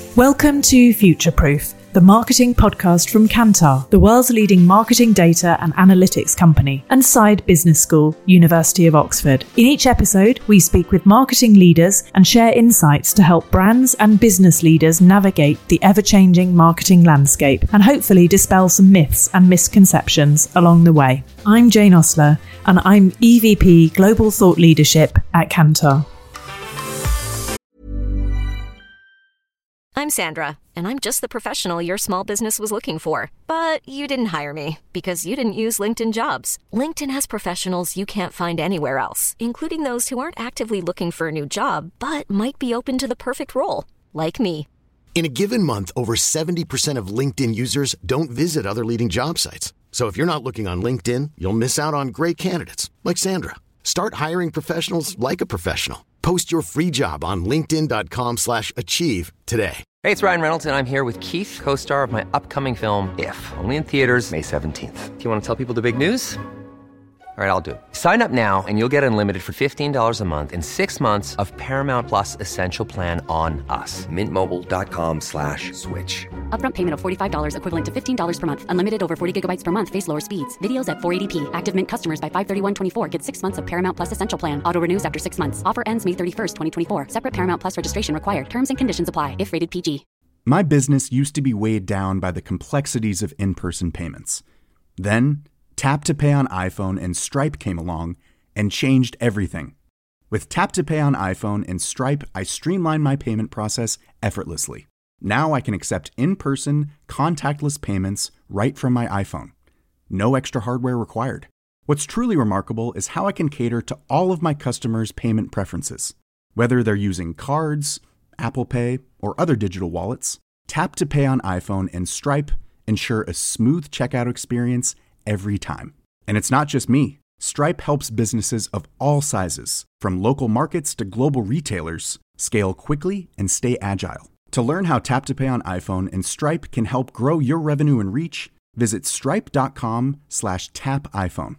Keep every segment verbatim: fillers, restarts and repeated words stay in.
Welcome to Future Proof, the marketing podcast from Kantar, the world's leading marketing data and analytics company, and Side Business School, University of Oxford. In each episode, we speak with marketing leaders and share insights to help brands and business leaders navigate the ever-changing marketing landscape and hopefully dispel some myths and misconceptions along the way. I'm Jane Osler, and I'm E V P Global Thought Leadership at Kantar. I'm Sandra, and I'm just the professional your small business was looking for. But you didn't hire me because you didn't use LinkedIn Jobs. LinkedIn has professionals you can't find anywhere else, including those who aren't actively looking for a new job, but might be open to the perfect role, like me. In a given month, over seventy percent of LinkedIn users don't visit other leading job sites. So if you're not looking on LinkedIn, you'll miss out on great candidates like Sandra. Start hiring professionals like a professional. Post your free job on linkedin.com slash achieve today. Hey, it's Ryan Reynolds, and I'm here with Keith, co-star of my upcoming film, If, only in theaters May seventeenth. Do you want to tell people the big news? All right, I'll do it. Sign up now and you'll get unlimited for fifteen dollars a month and six months of Paramount Plus Essential Plan on us. Mint Mobile dot com slash switch. Upfront payment of forty-five dollars equivalent to fifteen dollars per month. Unlimited over forty gigabytes per month. Face lower speeds. Videos at four eighty p. Active Mint customers by five thirty-one twenty-four get six months of Paramount Plus Essential Plan. Auto renews after six months. Offer ends May thirty-first, twenty twenty-four. Separate Paramount Plus registration required. Terms and conditions apply if rated P G. My business used to be weighed down by the complexities of in-person payments. Then, Tap to Pay on iPhone and Stripe came along and changed everything. With Tap to Pay on iPhone and Stripe, I streamlined my payment process effortlessly. Now I can accept in-person, contactless payments right from my iPhone. No extra hardware required. What's truly remarkable is how I can cater to all of my customers' payment preferences. Whether they're using cards, Apple Pay, or other digital wallets, Tap to Pay on iPhone and Stripe ensure a smooth checkout experience every time. And it's not just me. Stripe helps businesses of all sizes, from local markets to global retailers, scale quickly and stay agile. To learn how Tap to Pay on iPhone and Stripe can help grow your revenue and reach, visit stripe.com slash tap iPhone.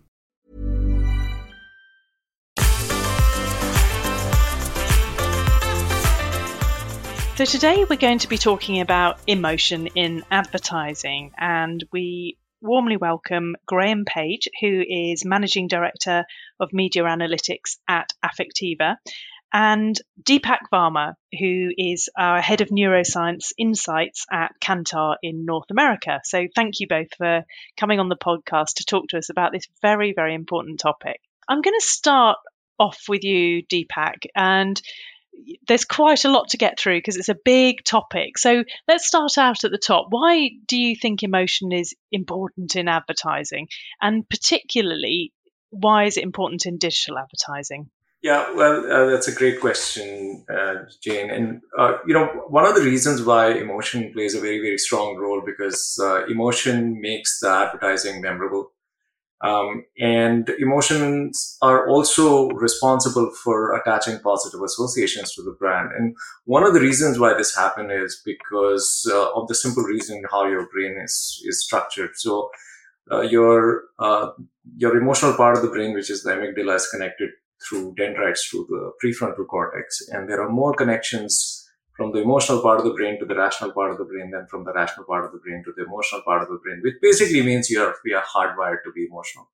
So today we're going to be talking about emotion in advertising, and we warmly welcome Graham Page, who is Managing Director of Media Analytics at Affectiva, and Deepak Varma, who is our Head of Neuroscience Insights at Kantar in North America. So thank you both for coming on the podcast to talk to us about this very, very important topic. I'm going to start off with you, Deepak, and there's quite a lot to get through because it's a big topic. So let's start out at the top. Why do you think emotion is important in advertising? And particularly, why is it important in digital advertising? Yeah, well, uh, that's a great question, uh, Jane. And, uh, you know, one of the reasons why emotion plays a very, very strong role because uh, emotion makes the advertising memorable. Um, and emotions are also responsible for attaching positive associations to the brand. And one of the reasons why this happens is because uh, of the simple reason how your brain is, is structured. So uh, your uh, your emotional part of the brain, which is the amygdala, is connected through dendrites to the prefrontal cortex. And there are more connections from the emotional part of the brain to the rational part of the brain than from the rational part of the brain to the emotional part of the brain, which basically means you are, we are hardwired to be emotional.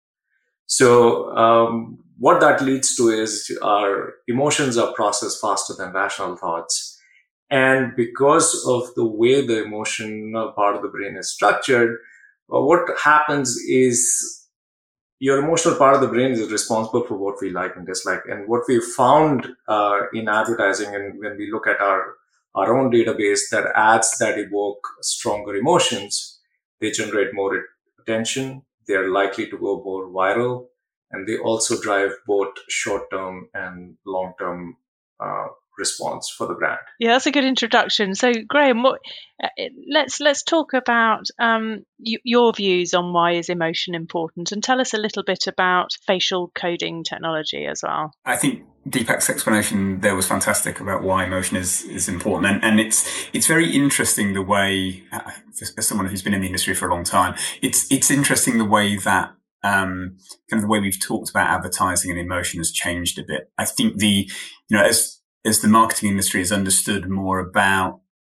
So um, what that leads to is our emotions are processed faster than rational thoughts. And because of the way the emotional part of the brain is structured, uh, what happens is your emotional part of the brain is responsible for what we like and dislike. And what we've found uh, in advertising, and when we look at our our own database, that ads that evoke stronger emotions, they generate more attention, they're likely to go more viral, and they also drive both short-term and long-term uh, response for the brand. Yeah, that's a good introduction. So, Graham, what, uh, let's let's talk about um, y- your views on why is emotion important, and tell us a little bit about facial coding technology as well. I think Deepak's explanation there was fantastic about why emotion is is important, and and it's it's very interesting the way, uh, as someone who's been in the industry for a long time, it's it's interesting the way that um, kind of the way we've talked about advertising and emotion has changed a bit. I think the you know as as the marketing industry has understood more about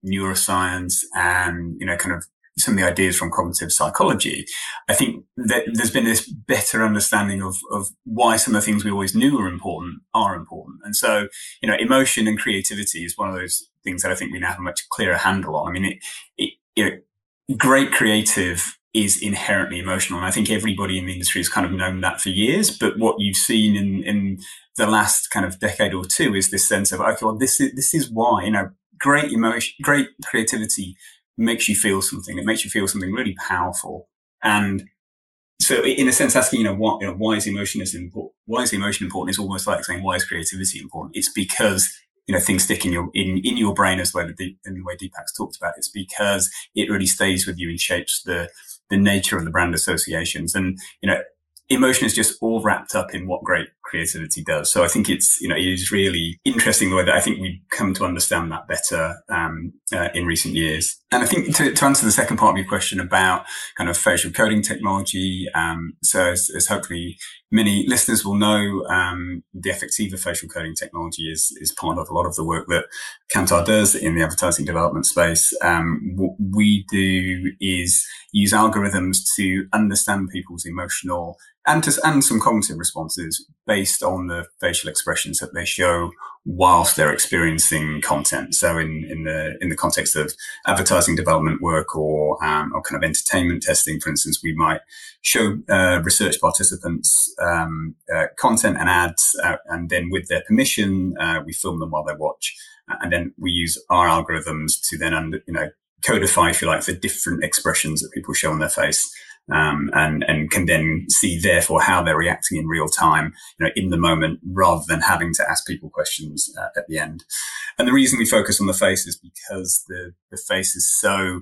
neuroscience and, you know, kind of some of the ideas from cognitive psychology, I think that there's been this better understanding of, of why some of the things we always knew were important are important. And so, you know, emotion and creativity is one of those things that I think we now have a much clearer handle on. I mean, it, it, you know, great creative is inherently emotional. And I think everybody in the industry has kind of known that for years. But what you've seen in, in the last kind of decade or two is this sense of, okay, well, this is, this is why, you know, great emotion, great creativity makes you feel something. It makes you feel something really powerful. And so in a sense, asking, you know, what, you know, why is emotion is important? Why is emotion important is almost like saying, why is creativity important? It's because, you know, things stick in your, in, in your brain as well, in the way Deepak's talked about. It's because it really stays with you and shapes the, the nature of the brand associations. And, you know, emotion is just all wrapped up in what great creativity does. So I think it's, you know, it is really interesting the way that I think we've come to understand that better um, uh, in recent years. And I think to, to answer the second part of your question about kind of facial coding technology, um, so as, as hopefully many listeners will know, um, the Effectiva facial coding technology is, is part of a lot of the work that Kantar does in the advertising development space. Um, what we do is use algorithms to understand people's emotional and to, and some cognitive responses based on the facial expressions that they show whilst they're experiencing content. So in, in the, in the context of advertising development work or, um, or kind of entertainment testing, for instance, we might show, uh, research participants, um, uh, content and ads, uh, and then with their permission, uh, we film them while they watch. And then we use our algorithms to then, under, you know, codify, if you like, the different expressions that people show on their face. Um, and, and can then see therefore how they're reacting in real time, you know, in the moment, rather than having to ask people questions uh, at the end. And the reason we focus on the face is because the, the face is so,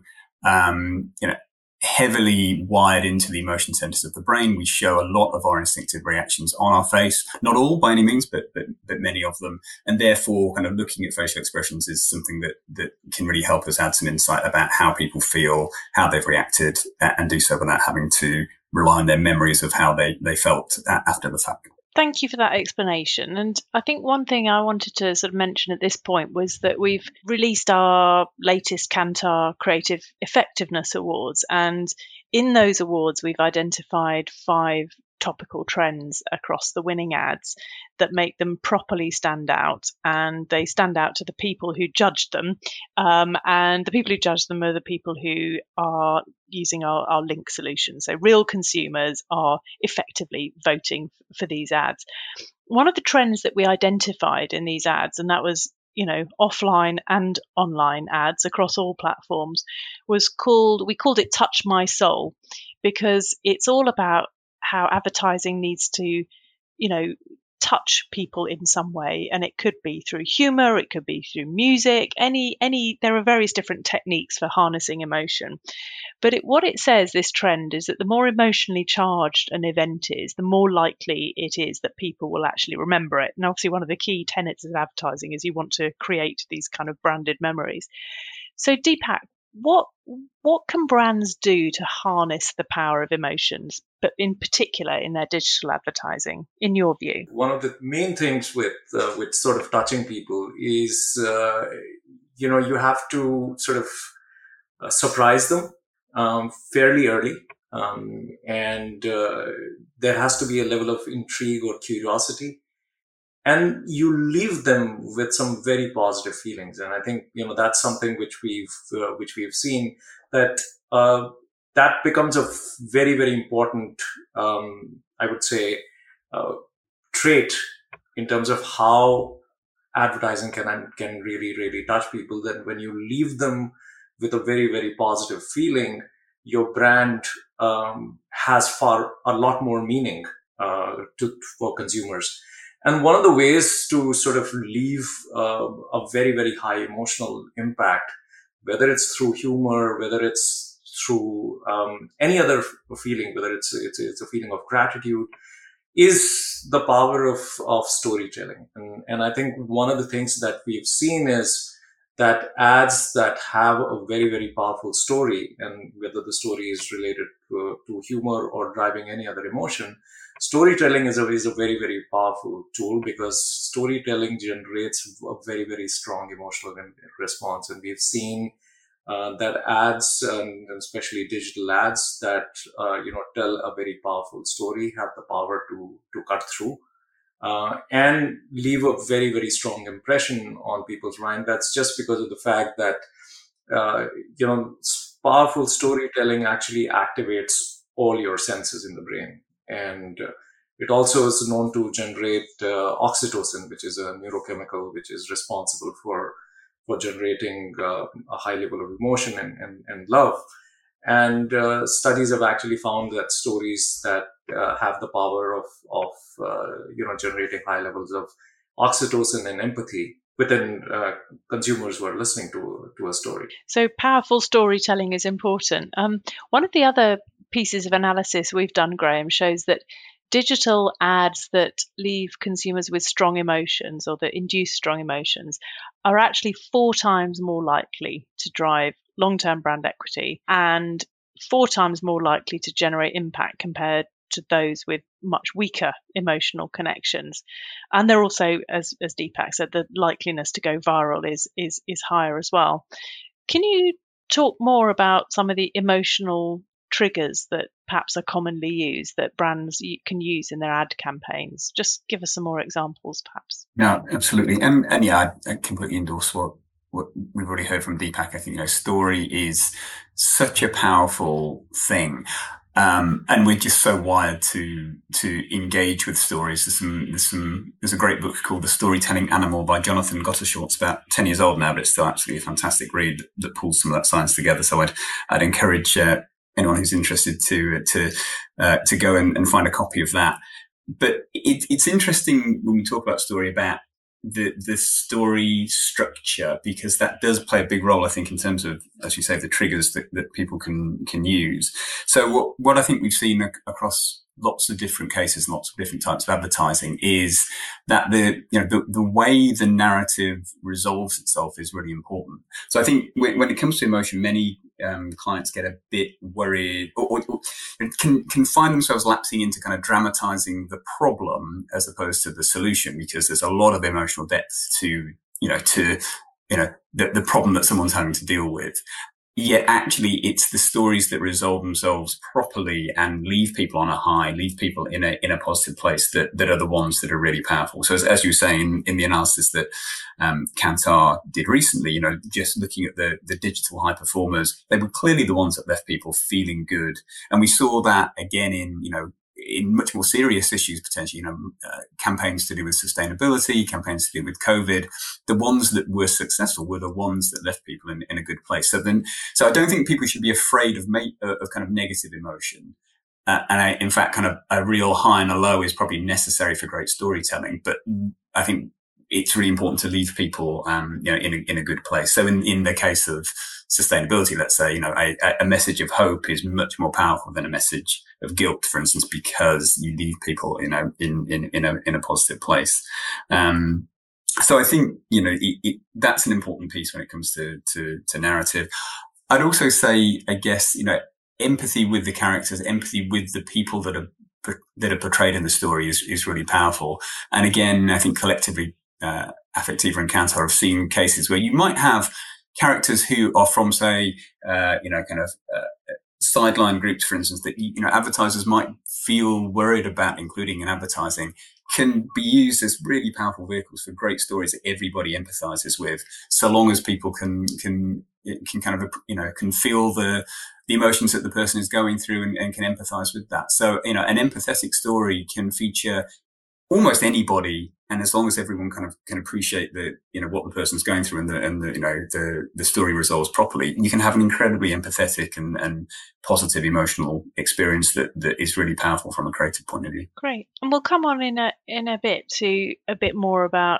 um, you know, heavily wired into the emotion centers of the brain. We show a lot of our instinctive reactions on our face, not all by any means, but, but, but many of them. And therefore kind of looking at facial expressions is something that, that can really help us add some insight about how people feel, how they've reacted, and do so without having to rely on their memories of how they, they felt after the fact. Thank you for that explanation. And I think one thing I wanted to sort of mention at this point was that we've released our latest Kantar Creative Effectiveness Awards. And in those awards, we've identified five topical trends across the winning ads that make them properly stand out. And they stand out to the people who judged them. Um, and the people who judge them are the people who are using our, our link solution. So real consumers are effectively voting for these ads. One of the trends that we identified in these ads, and that was, you know, offline and online ads across all platforms, was called, we called it Touch My Soul, because it's all about how advertising needs to, you know, touch people in some way. And it could be through humor, it could be through music, any, any, there are various different techniques for harnessing emotion. But it, what it says, this trend, is that the more emotionally charged an event is, the more likely it is that people will actually remember it. And obviously one of the key tenets of advertising is you want to create these kind of branded memories. So Deepak, what what can brands do to harness the power of emotions, but in particular in their digital advertising, in your view? One of the main things with uh, with sort of touching people is, uh, you know, you have to sort of uh, surprise them um, fairly early. Um, and uh, there has to be a level of intrigue or curiosity. And you leave them with some very positive feelings. And I think, you know, that's something which we've, uh, which we've seen, that, uh, that becomes a very, very important, um, I would say, uh, trait in terms of how advertising can, can really, really touch people. That when you leave them with a very, very positive feeling, your brand, um, has far, a lot more meaning, uh, to, for consumers. And one of the ways to sort of leave uh, a very, very high emotional impact, whether it's through humor, whether it's through um, any other feeling, whether it's, it's it's a feeling of gratitude, is the power of of storytelling. And, and I think one of the things that we've seen is that ads that have a very, very powerful story, and whether the story is related to, to humor or driving any other emotion, storytelling is a, is a very, very powerful tool because storytelling generates a very, very strong emotional response. And we've seen uh, that ads, and especially digital ads that, uh, you know, tell a very powerful story, have the power to, to cut through uh, and leave a very, very strong impression on people's mind. That's just because of the fact that, uh, you know, powerful storytelling actually activates all your senses in the brain. And uh, it also is known to generate uh, oxytocin, which is a neurochemical which is responsible for for generating uh, a high level of emotion and, and, and love. And uh, studies have actually found that stories that uh, have the power of, of uh, you know, generating high levels of oxytocin and empathy within uh, consumers who are listening to, to a story. So powerful storytelling is important. Um, one of the other pieces of analysis we've done, Graham, shows that digital ads that leave consumers with strong emotions or that induce strong emotions are actually four times more likely to drive long-term brand equity and four times more likely to generate impact compared to those with much weaker emotional connections. And they're also, as, as Deepak said, the likeliness to go viral is, is, is higher as well. Can you talk more about some of the emotional triggers that perhaps are commonly used that brands can use in their ad campaigns? Just give us some more examples, perhaps. No, absolutely. And, and yeah, I, I completely endorse what, what we've already heard from Deepak. I think, you know, story is such a powerful thing. Um, and we're just so wired to, to engage with stories. There's some, there's some, there's a great book called The Storytelling Animal by Jonathan Gotteshaw. It's about ten years old now, but it's still absolutely a fantastic read that, that pulls some of that science together. So I'd, I'd encourage, uh, anyone who's interested to, to, uh, to go and, and find a copy of that. But it, it's interesting when we talk about story about the, the story structure, because that does play a big role, I think, in terms of, as you say, the triggers that, that people can, can use. So what, what I think we've seen ac- across lots of different cases, lots of different types of advertising is that the, you know, the, the way the narrative resolves itself is really important. So I think when, when it comes to emotion, many um, clients get a bit worried or, or, or can, can find themselves lapsing into kind of dramatizing the problem as opposed to the solution, because there's a lot of emotional depth to, you know, to, you know, the, the problem that someone's having to deal with. Yet actually it's the stories that resolve themselves properly and leave people on a high, leave people in a, in a positive place that, that are the ones that are really powerful. So as, as you were saying in, in the analysis that, um, Kantar did recently, you know, just looking at the, the digital high performers, they were clearly the ones that left people feeling good. And we saw that again in, you know, in much more serious issues, potentially, you know, uh, campaigns to do with sustainability, campaigns to do with COVID. The ones that were successful were the ones that left people in, in a good place. So then, so I don't think people should be afraid of, ma- of kind of negative emotion. Uh, and I, in fact, kind of a real high and a low is probably necessary for great storytelling. But I think it's really important to leave people, um, you know, in a, in a good place. So in, in the case of sustainability, let's say, you know, a, a message of hope is much more powerful than a message of guilt, for instance, because you leave people, you know, in, in, in a, in a positive place. Um, so I think, you know, it, it, that's an important piece when it comes to, to, to narrative. I'd also say, I guess, you know, empathy with the characters, empathy with the people that are, that are portrayed in the story is, is really powerful. And again, I think collectively, Uh, Affectiva and Kantar have seen cases where you might have characters who are from, say, uh, you know, kind of uh, sideline groups, for instance, that, you know, advertisers might feel worried about including in advertising, can be used as really powerful vehicles for great stories that everybody empathizes with, so long as people can can can kind of, you know, can feel the the emotions that the person is going through and, and can empathize with that. So, you know, an empathetic story can feature almost anybody, and as long as everyone kind of can appreciate the, you know, what the person's going through and the, and the, you know, the, the story resolves properly, you can have an incredibly empathetic and, and positive emotional experience that, that is really powerful from a creative point of view. Great. And we'll come on in a, in a bit to a bit more about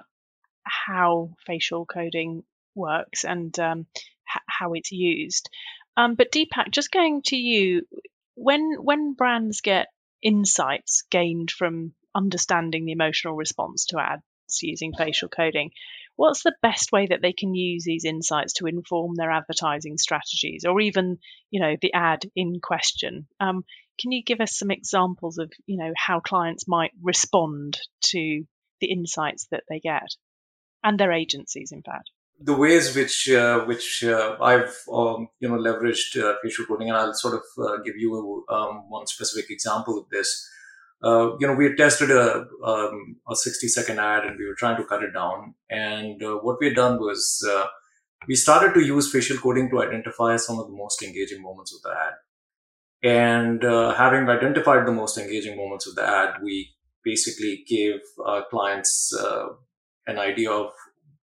how facial coding works and um, h- how it's used. Um, but Deepak, just going to you, when, when brands get insights gained from understanding the emotional response to ads using facial coding, what's the best way that they can use these insights to inform their advertising strategies or even, you know, the ad in question? Um, Can you give us some examples of, you know, how clients might respond to the insights that they get, and their agencies, in fact? The ways which uh, which uh, I've um, you know leveraged uh, facial coding, and I'll sort of uh, give you um, one specific example of this. Uh, you know, we had tested a um, a sixty second ad, and we were trying to cut it down. And uh, what we had done was uh, we started to use facial coding to identify some of the most engaging moments of the ad. And uh, having identified the most engaging moments of the ad, we basically gave our clients uh, an idea of.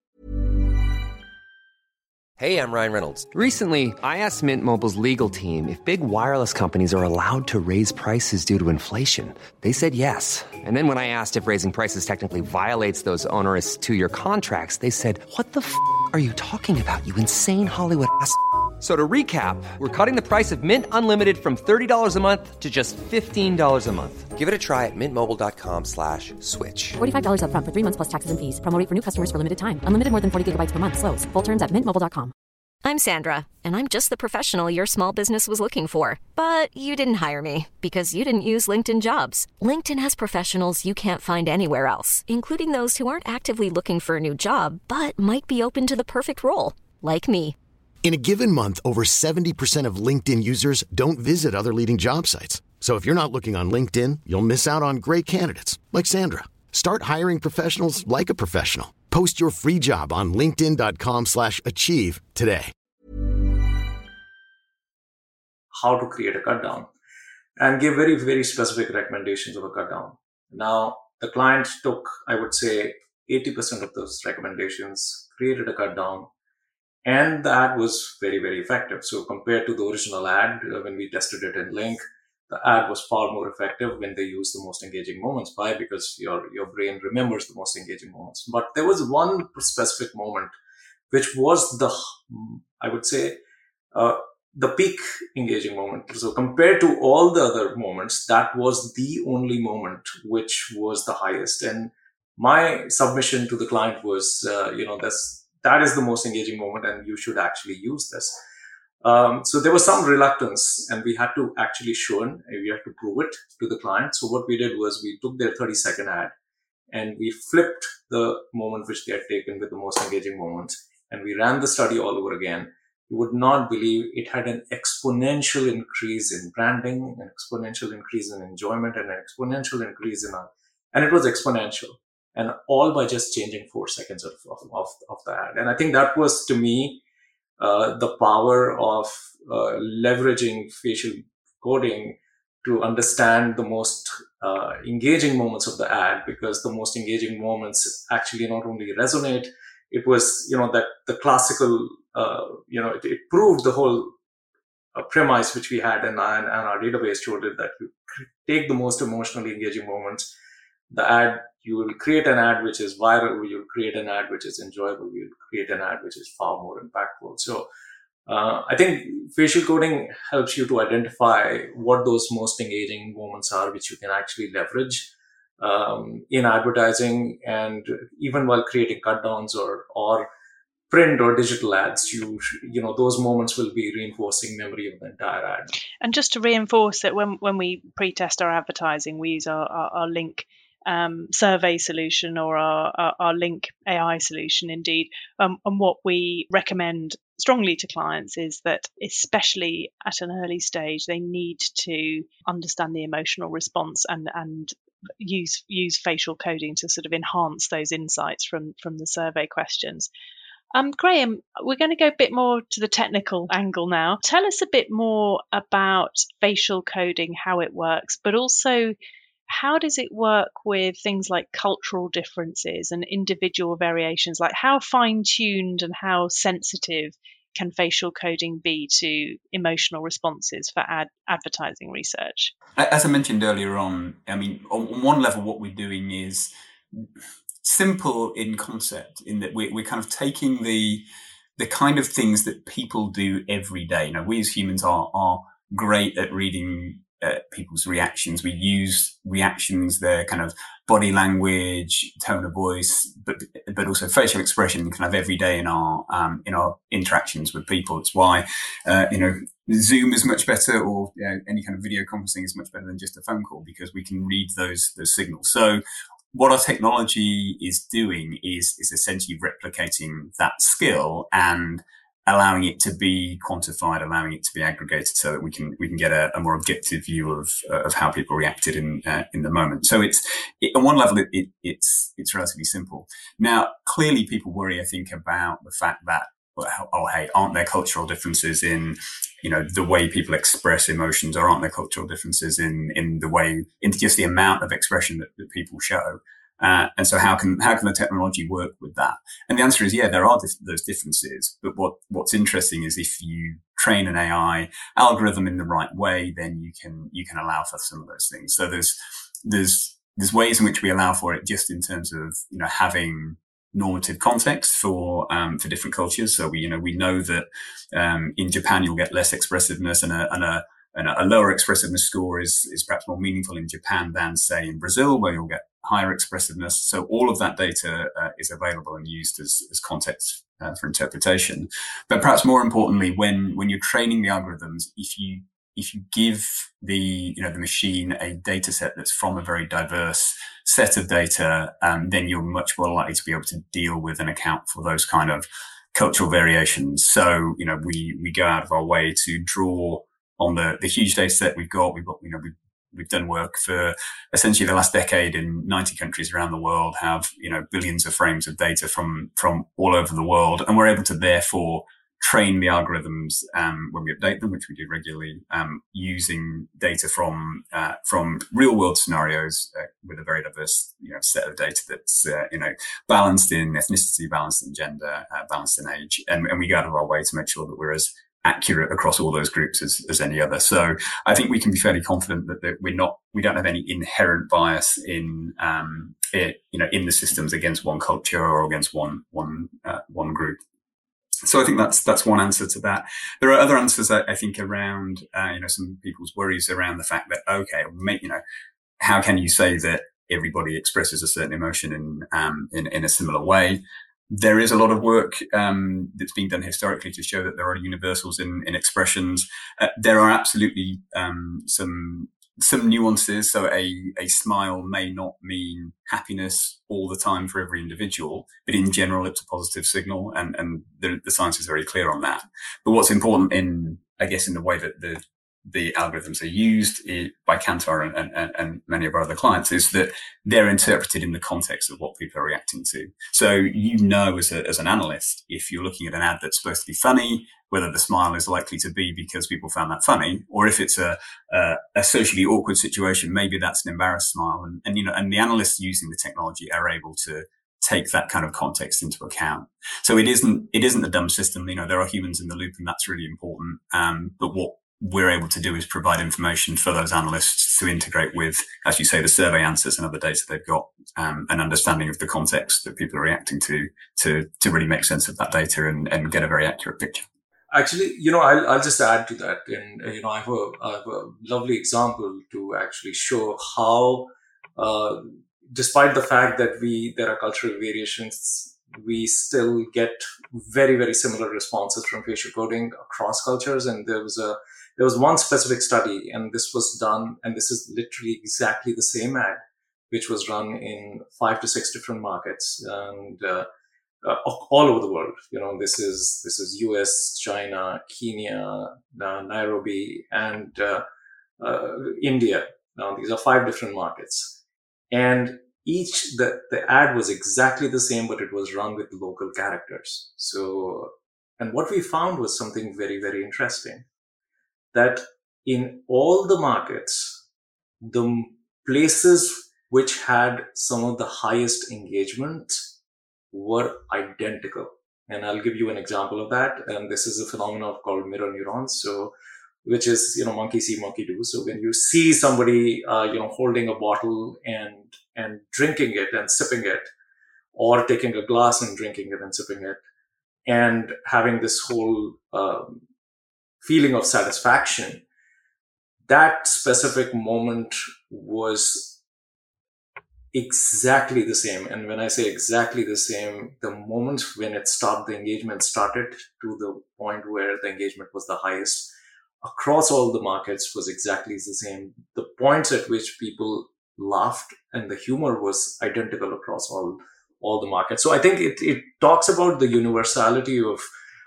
Hey, I'm Ryan Reynolds. Recently, I asked Mint Mobile's legal team if big wireless companies are allowed to raise prices due to inflation. They said yes. And then when I asked if raising prices technically violates those onerous two-year contracts, they said, "What the f*** are you talking about, you insane Hollywood ass f- So to recap, we're cutting the price of Mint Unlimited from thirty dollars a month to just fifteen dollars a month. Give it a try at mintmobile.com slash switch. forty-five dollars up front for three months plus taxes and fees. Promo rate for new customers for limited time. Unlimited more than forty gigabytes per month. Slows full terms at mint mobile dot com. I'm Sandra, and I'm just the professional your small business was looking for. But you didn't hire me because you didn't use LinkedIn Jobs. LinkedIn has professionals you can't find anywhere else, including those who aren't actively looking for a new job, but might be open to the perfect role, like me. In a given month, over seventy percent of LinkedIn users don't visit other leading job sites. So if you're not looking on LinkedIn, you'll miss out on great candidates like Sandra. Start hiring professionals like a professional. Post your free job on linkedin.com slash achieve today. How to create a cut down and give very, very specific recommendations of a cut down. Now, the client took, I would say, eighty percent of those recommendations, created a cut down, and the ad was very, very effective. So compared to the original ad, uh, when we tested it in Link, the ad was far more effective when they used the most engaging moments. Why? Because your, your brain remembers the most engaging moments. But there was one specific moment, which was the, I would say, uh, the peak engaging moment. So compared to all the other moments, that was the only moment which was the highest. And my submission to the client was, uh, you know, that's, that is the most engaging moment and you should actually use this. Um, so there was some reluctance and we had to actually show it, we had to prove it to the client. So what we did was we took their thirty second ad and we flipped the moment which they had taken with the most engaging moments and we ran the study all over again. You would not believe it had an exponential increase in branding, an exponential increase in enjoyment, and an exponential increase in, our, and it was exponential, and all by just changing four seconds of, of, of, of the ad. And I think that was, to me, uh, the power of uh, leveraging facial coding to understand the most uh, engaging moments of the ad, because the most engaging moments actually not only resonate, it was, you know, that the classical, uh, you know, it, it proved the whole uh, premise which we had, and, and, and our database showed it that you take the most emotionally engaging moments, the ad, you will create an ad which is viral, you'll create an ad which is enjoyable, you'll create an ad which is far more impactful. So uh, I think facial coding helps you to identify what those most engaging moments are, which you can actually leverage um, in advertising, and even while creating cut downs or, or print or digital ads, you you know, those moments will be reinforcing memory of the entire ad. And just to reinforce that, when when we pre-test our advertising, we use our, our, our Link um, survey solution or our, our, our Link A I solution, indeed. Um, and what we recommend strongly to clients is that, especially at an early stage, they need to understand the emotional response and and use use facial coding to sort of enhance those insights from from the survey questions. Um, Graham, we're going to go a bit more to the technical angle now. Tell us a bit more about facial coding, how it works, but also how does it work with things like cultural differences and individual variations? Like, how fine-tuned and how sensitive can facial coding be to emotional responses for ad advertising research? As I mentioned earlier on, I mean, on one level, what we're doing is simple in concept, in that we're, we're kind of taking the the kind of things that people do every day. You know, we as humans are are great at reading uh, people's reactions. We use reactions, their kind of body language, tone of voice, but but also facial expression, kind of every day in our um, in our interactions with people. It's why uh, you know Zoom is much better, or you know, any kind of video conferencing is much better than just a phone call because we can read those those signals. So what our technology is doing is is essentially replicating that skill and allowing it to be quantified, allowing it to be aggregated, so that we can we can get a, a more objective view of uh, of how people reacted in uh, in the moment. So it's it, on one level it, it, it's it's relatively simple. Now, clearly, people worry, I think, about the fact that well, oh hey, aren't there cultural differences in you know the way people express emotions, or aren't there cultural differences in in the way in just the amount of expression that, that people show? Uh, and so how can, how can the technology work with that? And the answer is, yeah, there are dif- those differences. But what, what's interesting is if you train an A I algorithm in the right way, then you can, you can allow for some of those things. So there's, there's, there's ways in which we allow for it just in terms of, you know, having normative context for, um, for different cultures. So we, you know, we know that, um, in Japan, you'll get less expressiveness and a, and a, and a lower expressiveness score is, is perhaps more meaningful in Japan than, say, in Brazil, where you'll get higher expressiveness. So all of that data uh, is available and used as, as context uh, for interpretation. But perhaps more importantly, when, when you're training the algorithms, if you, if you give the, you know, the machine a data set that's from a very diverse set of data, um, then you're much more likely to be able to deal with and account for those kind of cultural variations. So, you know, we, we go out of our way to draw on the, the huge data set we've got. We've got, you know, we've, we've done work for essentially the last decade in ninety countries around the world, have, you know, billions of frames of data from, from all over the world. And we're able to therefore train the algorithms, um, when we update them, which we do regularly, um, using data from, uh, from real world scenarios, uh, with a very diverse, you know, set of data that's, uh, you know, balanced in ethnicity, balanced in gender, uh, balanced in age. And, and we go out of our way to make sure that we're as accurate across all those groups as, as any other. So I think we can be fairly confident that, that we're not, we don't have any inherent bias in, um, it, you know, in the systems against one culture or against one, one, uh, one group. So I think that's, that's one answer to that. There are other answers, I, I think, around, uh, you know, some people's worries around the fact that, okay, you know, how can you say that everybody expresses a certain emotion in, um, in, in a similar way? There is a lot of work um, that's been done historically to show that there are universals in, in expressions. Uh, there are absolutely um, some some nuances. So a, a smile may not mean happiness all the time for every individual, but in general, it's a positive signal, and, and the, the science is very clear on that. But what's important in, I guess, in the way that the the algorithms are used by Kantar and, and, and many of our other clients is that they're interpreted in the context of what people are reacting to. So you know, as a, as an analyst, if you're looking at an ad that's supposed to be funny, whether the smile is likely to be because people found that funny, or if it's a, a, a socially awkward situation, maybe that's an embarrassed smile. And, and, you know, and the analysts using the technology are able to take that kind of context into account. So it isn't, it isn't a dumb system. You know, there are humans in the loop, and that's really important. Um, but what we're able to do is provide information for those analysts to integrate with, as you say, the survey answers and other data they've got, um, an understanding of the context that people are reacting to, to, to really make sense of that data and, and get a very accurate picture. Actually, you know, I'll, I'll just add to that. And, you know, I have a, I have a lovely example to actually show how, uh, despite the fact that we, there are cultural variations, we still get very, very similar responses from facial coding across cultures. And there was a, There was one specific study, and this was done, and this is literally exactly the same ad, which was run in five to six different markets and uh, uh, all over the world. You know, this is this is U S, China, Kenya, uh, Nairobi, and uh, uh, India. Now, these are five different markets, and each the the ad was exactly the same, but it was run with local characters. So, and what we found was something very, very interesting. That in all the markets, the places which had some of the highest engagement were identical. And I'll give you an example of that. And this is a phenomenon called mirror neurons. So, which is, you know, monkey see, monkey do. So when you see somebody, uh, you know, holding a bottle and, and drinking it and sipping it, or taking a glass and drinking it and sipping it, and having this whole, um, feeling of satisfaction, that specific moment was exactly the same. And when I say exactly the same, the moment when it started, the engagement started to the point where the engagement was the highest across all the markets was exactly the same. The points at which people laughed and the humor was identical across all all the markets. So I think it, it talks about the universality of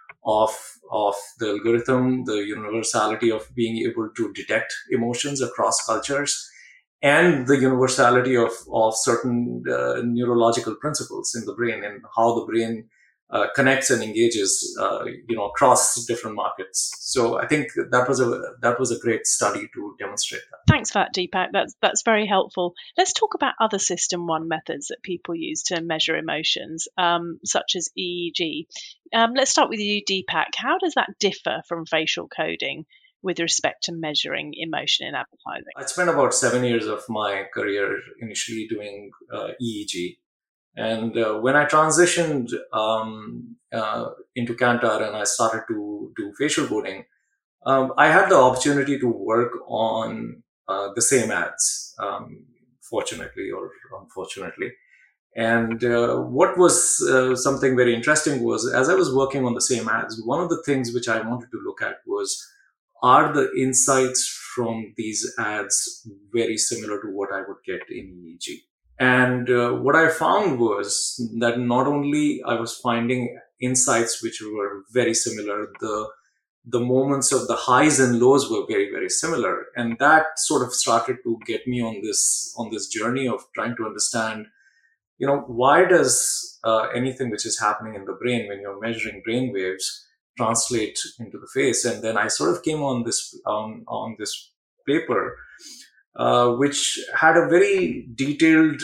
of of the algorithm, the universality of being able to detect emotions across cultures, and the universality of of certain uh, neurological principles in the brain and how the brain uh, connects and engages, uh, you know, across different markets. So I think that was a that was a great study to demonstrate that. Thanks for that, Deepak. That's that's very helpful. Let's talk about other System One methods that people use to measure emotions, um, such as E E G. Um, let's start with you, Deepak. How does that differ from facial coding with respect to measuring emotion in advertising? I spent about seven years of my career initially doing uh, E E G. And uh, when I transitioned um, uh, into Kantar and I started to do facial coding, um, I had the opportunity to work on uh, the same ads, um, fortunately or unfortunately. And uh, what was uh, something very interesting was, as I was working on the same ads, one of the things which I wanted to look at was, are the insights from these ads very similar to what I would get in E E G? And uh, what I found was that not only I was finding insights which were very similar, the the moments of the highs and lows were very, very similar. And that sort of started to get me on this on this journey of trying to understand, you know, why does uh, anything which is happening in the brain when you're measuring brain waves translate into the face? And then I sort of came on this um, on this paper, uh, which had a very detailed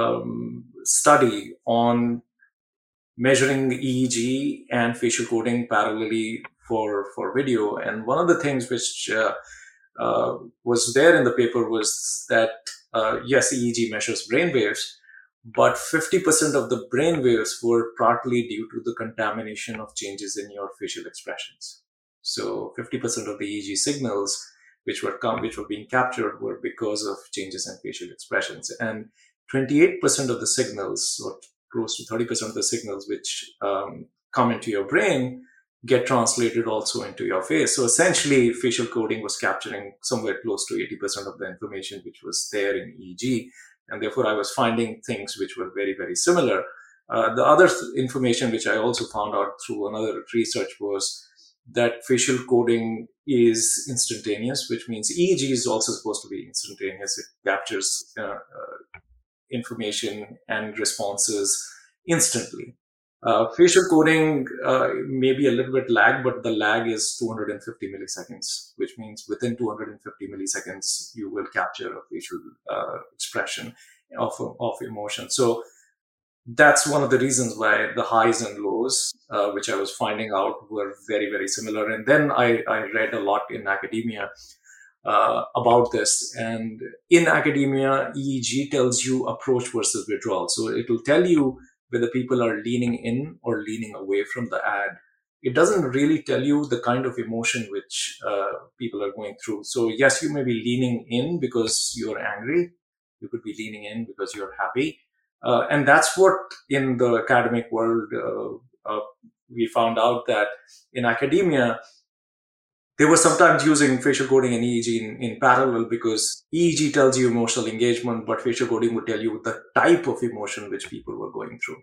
um, study on measuring E E G and facial coding parallelly for for video. And one of the things which uh, uh, was there in the paper was that uh, yes, E E G measures brain waves, but fifty percent of the brain waves were partly due to the contamination of changes in your facial expressions. So fifty percent of the E E G signals which were com- which were being captured were because of changes in facial expressions. And twenty-eight percent of the signals, or close to thirty percent of the signals which um, come into your brain, get translated also into your face. So essentially, facial coding was capturing somewhere close to eighty percent of the information which was there in E E G. And therefore, I was finding things which were very, very similar. Uh, the other th- information which I also found out through another research was that facial coding is instantaneous, which means E E G is also supposed to be instantaneous. It captures uh, uh, information and responses instantly. Uh, facial coding uh, may be a little bit lag, but the lag is two hundred fifty milliseconds, which means within two hundred fifty milliseconds, you will capture a facial uh, expression of, of emotion. So that's one of the reasons why the highs and lows, uh, which I was finding out, were very, very similar. And then I, I read a lot in academia uh, about this. And in academia, E E G tells you approach versus withdrawal. So it will tell you whether people are leaning in or leaning away from the ad. It doesn't really tell you the kind of emotion which uh, people are going through. So yes, you may be leaning in because you're angry. You could be leaning in because you're happy. Uh, and that's what in the academic world, uh, uh, we found out that in academia, they were sometimes using facial coding and E E G in, in parallel, because E E G tells you emotional engagement, but facial coding would tell you the type of emotion which people were going through.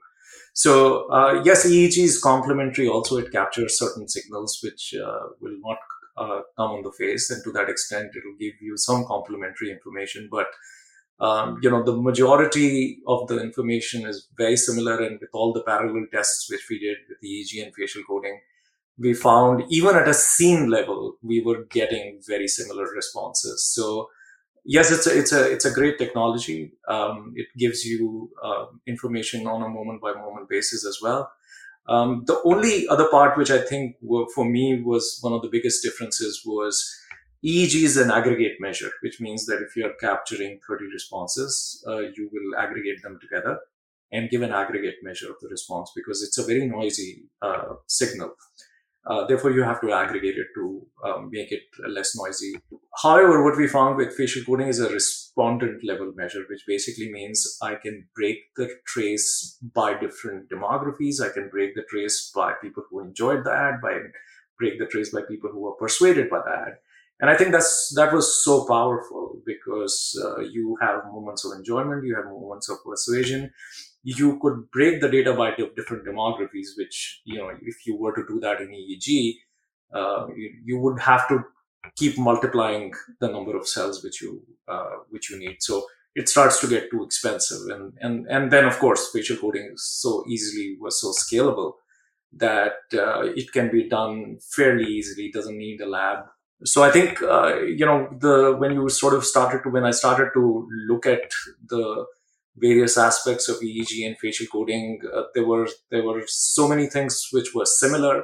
So uh, yes, E E G is complementary. Also, it captures certain signals which uh, will not uh, come on the face. And to that extent, it will give you some complementary information. But Um, you know, the majority of the information is very similar, and with all the parallel tests which we did with E E G and facial coding, we found even at a scene level, we were getting very similar responses. So yes, it's a, it's a, it's a great technology. Um, it gives you uh, information on a moment by moment basis as well. Um, the only other part which I think were, for me was one of the biggest differences was E E G is an aggregate measure, which means that if you're capturing thirty responses, uh, you will aggregate them together and give an aggregate measure of the response, because it's a very noisy uh, signal. Uh, therefore, you have to aggregate it to um, make it less noisy. However, what we found with facial coding is a respondent level measure, which basically means I can break the trace by different demographies. I can break the trace by people who enjoyed the ad, by break the trace by people who were persuaded by the ad. And I think that's that was so powerful because uh, you have moments of enjoyment, you have moments of persuasion. You could break the data by different demographies, which, you know, if you were to do that in E E G, uh, you, you would have to keep multiplying the number of cells which you uh, which you need. So it starts to get too expensive. And and and then, of course, facial coding is so easily was so scalable that uh, it can be done fairly easily. It doesn't need a lab. So I think, uh, you know, the when you sort of started to, when I started to look at the various aspects of E E G and facial coding, uh, there were there were so many things which were similar.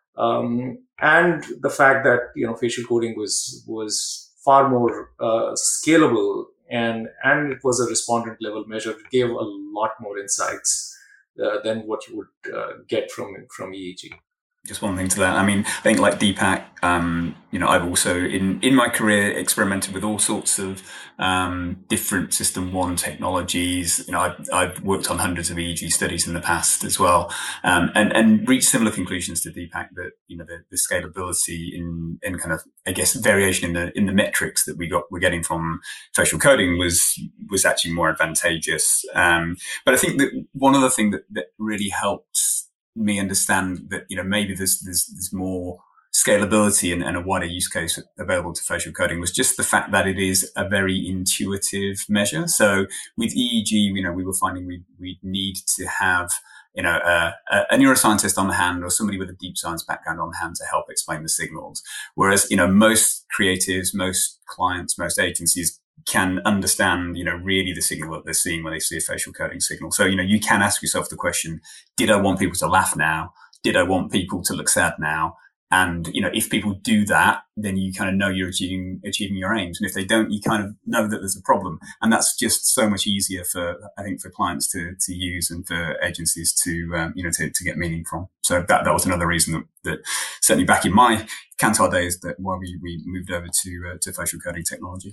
Um, and the fact that, you know, facial coding was was far more uh, scalable, and and it was a respondent level measure, it gave a lot more insights uh, than what you would uh, get from from E E G. Just one thing to that. I mean, I think like Deepak, um, you know, I've also in, in my career experimented with all sorts of um, different system one technologies. You know, I've, I've worked on hundreds of E E G studies in the past as well, um, and, and reached similar conclusions to Deepak that, you know, the, the scalability in, in kind of, I guess, variation in the, in the metrics that we got, we're getting from facial coding was, was actually more advantageous. Um, but I think that one other thing that, that really helped me understand that, you know, maybe there's there's, there's more scalability and, and a wider use case available to facial coding was just the fact that it is a very intuitive measure. So with E E G, you know, we were finding we we need to have, you know, a, a neuroscientist on hand or somebody with a deep science background on hand to help explain the signals. Whereas, you know, most creatives, most clients, most agencies can understand, you know, really the signal that they're seeing when they see a facial coding signal. So, you know, you can ask yourself the question, did I want people to laugh now? Did I want people to look sad now? And, you know, if people do that, then you kind of know you're achieving, achieving your aims. And if they don't, you kind of know that there's a problem. And that's just so much easier for, I think, for clients to, to use and for agencies to, um, you know, to, to get meaning from. So that, that was another reason that, that certainly back in my Kantar days, that why we, we moved over to, uh, to facial coding technology.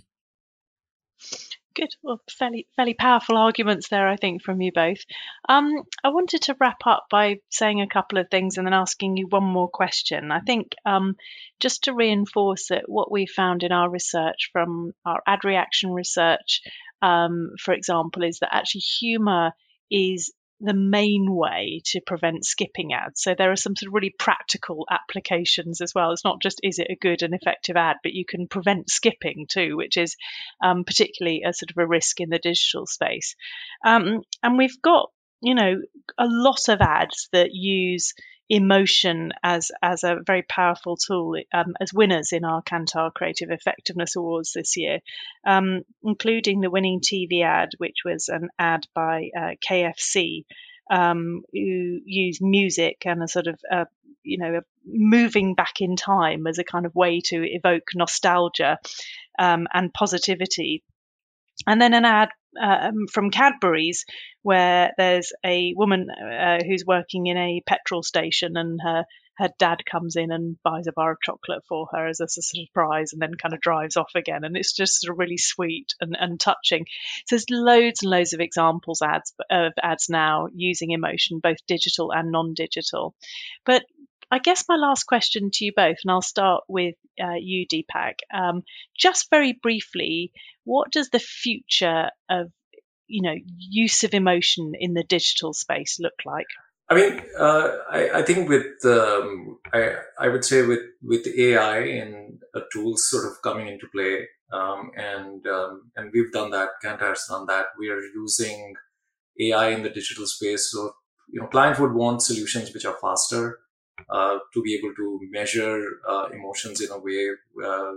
Good. Well, fairly fairly powerful arguments there, I think, from you both. Um, I wanted to wrap up by saying a couple of things and then asking you one more question. I think um, just to reinforce that what we found in our research from our ad reaction research, um, for example, is that actually humour is the main way to prevent skipping ads. So there are some sort of really practical applications as well. It's not just is it a good and effective ad, but you can prevent skipping too, which is um, particularly a sort of a risk in the digital space. Um, and we've got, you know, a lot of ads that use emotion as as a very powerful tool um, as winners in our Kantar Creative Effectiveness Awards this year, um, including the winning T V ad, which was an ad by uh, K F C, um, who used music and a sort of uh, you know a moving back in time as a kind of way to evoke nostalgia um, and positivity. And then an ad um, from Cadbury's where there's a woman uh, who's working in a petrol station, and her her dad comes in and buys a bar of chocolate for her as a surprise, and then kind of drives off again. And it's just sort of really sweet and, and touching. So there's loads and loads of examples ads of ads now using emotion, both digital and non-digital. But I guess my last question to you both, and I'll start with uh, you, Deepak, um, just very briefly, what does the future of, you know, use of emotion in the digital space look like? I mean, uh, I, I think with um, I, I would say with with A I and uh, tools sort of coming into play, um, and um, and we've done that. Kantar's done that. We are using A I in the digital space, so you know, clients would want solutions which are faster. Uh, to be able to measure uh, emotions in a way. Uh,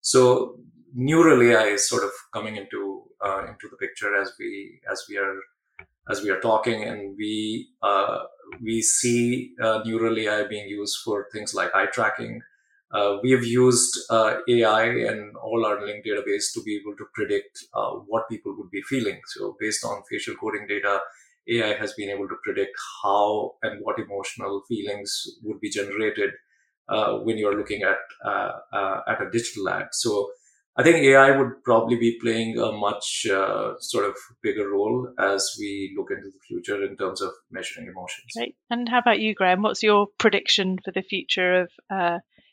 so neural A I is sort of coming into uh, into the picture as we as we are as we are talking, and we uh, we see uh, neural A I being used for things like eye tracking. Uh, we have used uh, A I and all our linked database to be able to predict uh, what people would be feeling. So based on facial coding data, A I has been able to predict how and what emotional feelings would be generated uh, when you're looking at uh, uh, at a digital ad. So I think A I would probably be playing a much uh, sort of bigger role as we look into the future in terms of measuring emotions. Great. And how about you, Graham? What's your prediction for the future of uh,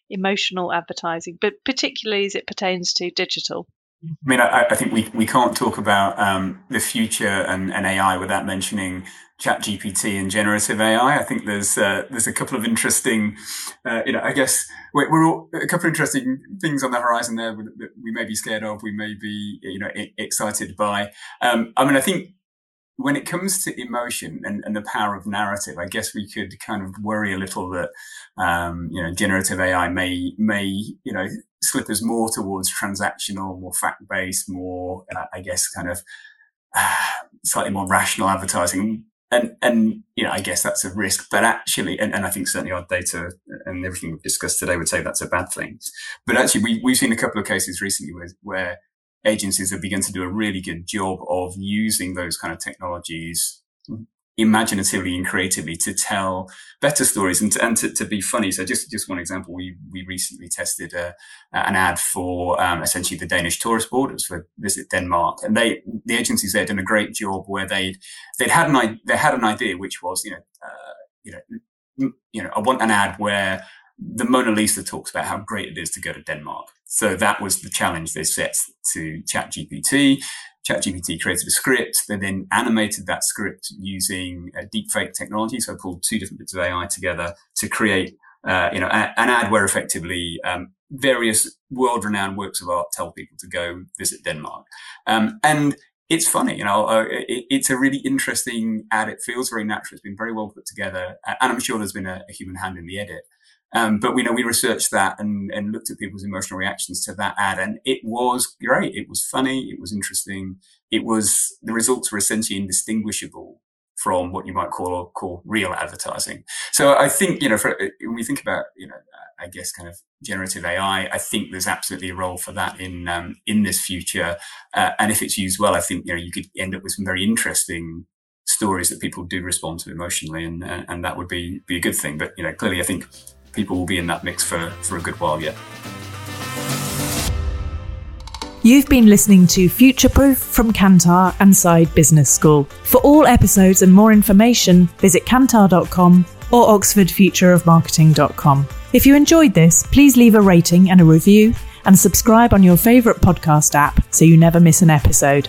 emotional advertising, but particularly as it pertains to digital? I mean, I, I think we, we can't talk about um, the future and, and A I without mentioning ChatGPT and generative A I. I think there's uh, there's a couple of interesting, uh, you know, I guess we're, we're all, a couple of interesting things on the horizon there that we may be scared of, we may be, you know, excited by. Um, I mean, I think when it comes to emotion and, and the power of narrative, I guess we could kind of worry a little that, um, you know, generative A I may, may, you know, slip us more towards transactional, more fact-based, more, uh, I guess, kind of uh, slightly more rational advertising. And, and, you know, I guess that's a risk, but actually, and, and I think certainly our data and everything we've discussed today would say that's a bad thing. But actually, we, we've seen a couple of cases recently where, where agencies have begun to do a really good job of using those kind of technologies imaginatively and creatively to tell better stories and to, and to, to be funny. So just, just one example, we, we recently tested a, an ad for, um, essentially the Danish Tourist Board. It was for Visit Denmark. And they, the agencies there had done a great job where they'd, they'd had an, they had an idea, which was, you know, uh, you know, you know, I want an ad where the Mona Lisa talks about how great it is to go to Denmark. So that was the challenge they set to ChatGPT. ChatGPT created a script. They then animated that script using uh, deepfake technology. So I pulled two different bits of A I together to create, uh, you know, a, an ad where effectively um, various world-renowned works of art tell people to go visit Denmark. Um, and it's funny, you know, uh, it, it's a really interesting ad. It feels very natural. It's been very well put together. And I'm sure there's been a, a human hand in the edit. Um, but we know we researched that and, and looked at people's emotional reactions to that ad, and it was great. It was funny. It was interesting. It was, the results were essentially indistinguishable from what you might call call real advertising. So I think, you know, for, when we think about, you know, I guess kind of generative A I, I think there's absolutely a role for that in um, in this future. Uh, and if it's used well, I think, you know, you could end up with some very interesting stories that people do respond to emotionally, and uh, and that would be be a good thing. But, you know, clearly, I think people will be in that mix for, for a good while yet. You've been listening to Future Proof from Kantar and Side Business School. For all episodes and more information, visit kantar dot com or oxford future of marketing dot com. If you enjoyed this, please leave a rating and a review and subscribe on your favourite podcast app so you never miss an episode.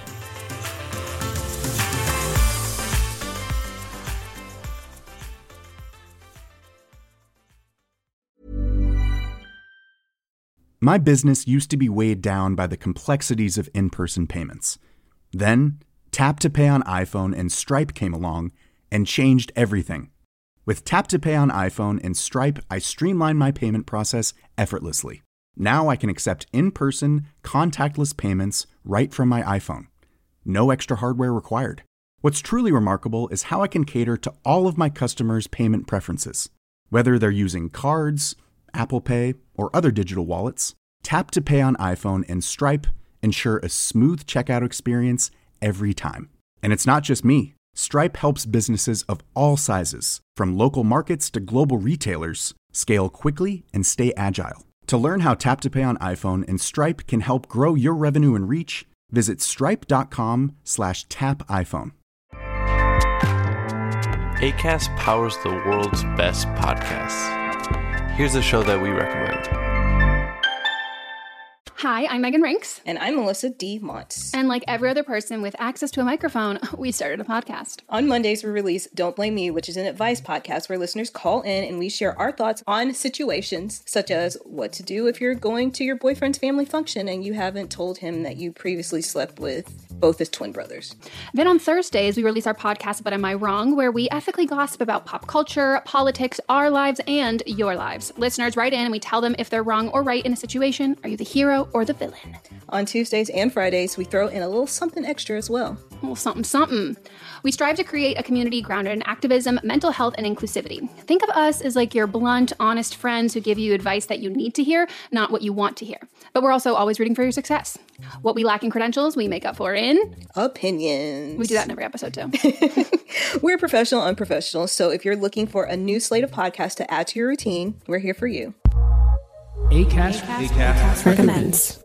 My business used to be weighed down by the complexities of in-person payments. Then, Tap to Pay on iPhone and Stripe came along and changed everything. With Tap to Pay on iPhone and Stripe, I streamlined my payment process effortlessly. Now I can accept in-person, contactless payments right from my iPhone. No extra hardware required. What's truly remarkable is how I can cater to all of my customers' payment preferences. Whether they're using cards, Apple Pay, or other digital wallets, Tap to Pay on iPhone and Stripe ensure a smooth checkout experience every time. And it's not just me. Stripe helps businesses of all sizes, from local markets to global retailers, scale quickly and stay agile. To learn how Tap to Pay on iPhone and Stripe can help grow your revenue and reach, visit stripe.com slash tap iPhone. Acast powers the world's best podcasts. Here's a show that we recommend. Hi, I'm Megan Rinks. And I'm Melissa D. Montz. And like every other person with access to a microphone, we started a podcast. On Mondays, we release Don't Blame Me, which is an advice podcast where listeners call in and we share our thoughts on situations such as what to do if you're going to your boyfriend's family function and you haven't told him that you previously slept with both his twin brothers. Then on Thursdays, we release our podcast, But Am I Wrong?, where we ethically gossip about pop culture, politics, our lives, and your lives. Listeners write in and we tell them if they're wrong or right in a situation. Are you the hero or the villain? On Tuesdays and Fridays, we throw in a little something extra as well. A little something, something. We strive to create a community grounded in activism, mental health, and inclusivity. Think of us as like your blunt, honest friends who give you advice that you need to hear, not what you want to hear. But we're also always rooting for your success. What we lack in credentials, we make up for in opinions. We do that in every episode too. We're professional unprofessionals, so if you're looking for a new slate of podcasts to add to your routine, we're here for you. Acast, Acast, Acast recommends.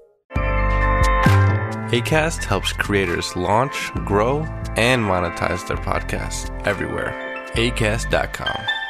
Acast helps creators launch, grow, and monetize their podcasts everywhere. acast dot com.